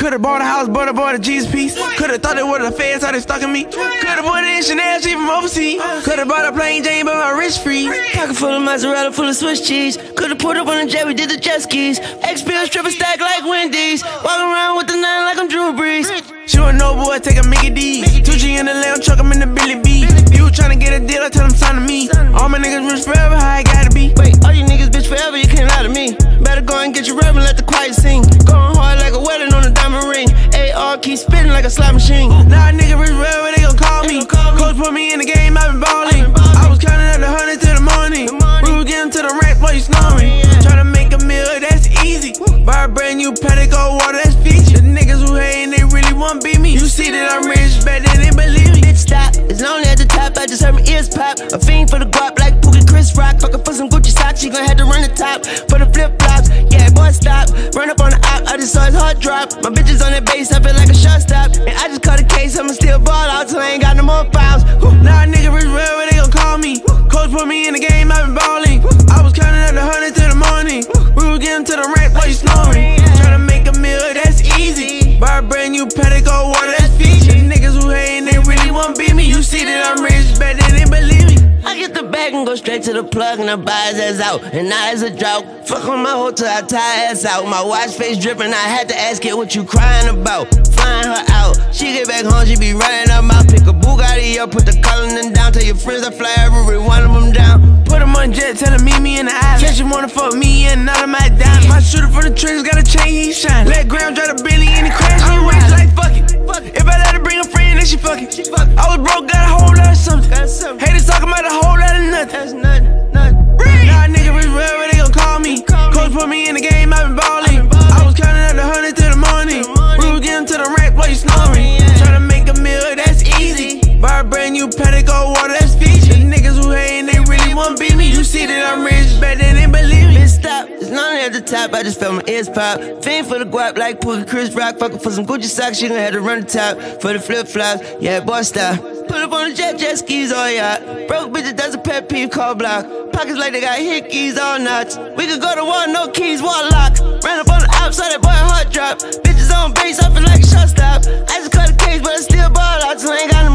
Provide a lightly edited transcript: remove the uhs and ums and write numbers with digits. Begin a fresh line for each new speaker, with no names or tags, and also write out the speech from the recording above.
Could've bought a house, but I bought a Jesus piece. Could've thought it was the feds, how they stalking me. Could've bought it in Chanel, she from overseas. Could've bought a plain Jane, but my wrist free.
Pocket full of mozzarella, full of Swiss cheese. Could've put up on the jet, we did the jet skis. XPL stripper stack like Wendy's. Walking around with the 9 like I'm Drew Brees.
She want no boy, take a Mickey D. 2G in the lamb truck, I'm in the Billy B. You tryna get a deal, I tell them sign to me. All my niggas rich forever, how I gotta be.
Wait, all you niggas bitch forever, you can't lie to me. Better go and get your rep and let the quiet sing. Going hard like a wedding on a diamond ring. AR keep spitting like a slot machine.
Now a nigga rich forever, they gon' call me. Coach put me in the game, I been ballin'. I was counting up the 100 till the morning. We was getting to the rack while you snoring. Tryna make a meal, that's easy. Buy a brand new Paddock or water, that's Fiji. The niggas who hatin', they really want beat me. You see that I'm rich, better than they believe me.
Bitch stop, it's lonely at the top, I just heard my ears pop. A fiend for the guap like Pookie Chris Rock. Fuckin' for some Gucci socks, she gon' have to run the top. For the flip flops, yeah boy stop. Run up on the op, I just saw his heart drop. My bitches on that base, I feel like a shot stop. And I just caught a case, I'ma still ball out till I ain't got no more fouls.
Now a nigga rich forever, they gon' call me. Coach put me in the game, I been ballin'. I was counting up the 100 till the morning. We was getting to the rack while you snoring. Tryna make a meal, that's easy. Buy a brand new Paddock or water, that's Fiji. The niggas who hatin', they really want beat me. You see that I'm rich, better than they believe me.
I get the bag and go straight to the plug and I buy his ass out. And now it's a drought. Fuck on my hotel, I tie ass out. My watch face dripping, I had to ask it what you crying about. Flying her out, she get back home, she be running her mouth. Pick a Bugatti up, put the color down. Tell your friends I fly every one of them down.
Put them on jet, tell them meet me in the island. Said she wanna fuck me and none of my diamonds. My shooter from the trenches got a chain, he shine. Let Graham drive the Billy and he crash. I'm rich like fuck it. If I let her bring a friend, then she fucking. I was broke, got a whole lot of something. Haters talking about a whole lot of nothing.
That's nothing.
Now a nigga rich forever, they gon' call me. Coach put me in the game, I been ballin'. I was counting up the 100 till the morning. We was getting to the rack while you snoring. Tryna make a meal, that's easy. Buy a brand new Paddock or water, that's Fiji. The niggas who hatin', they really want beat me. You see that I'm rich, better than they believe me.
Bitch stop, it's lonely at the top, I just felt my ears pop. Fiend for the guap like Pookie Chris Rock. Fuckin' for some Gucci socks, she gon' have to run the top. For the flip flops, yeah boy stop. Put up on the jet skis all yacht. Broke bitches, that's a pet peeve, call block. Pockets like they got hickeys all knots. We could go to war, no keys, wall lock. Ran up on the op, saw that boy heart drop. Bitches on base, I feel like a shot stop. I just caught a case, but I still ball out till I ain't got no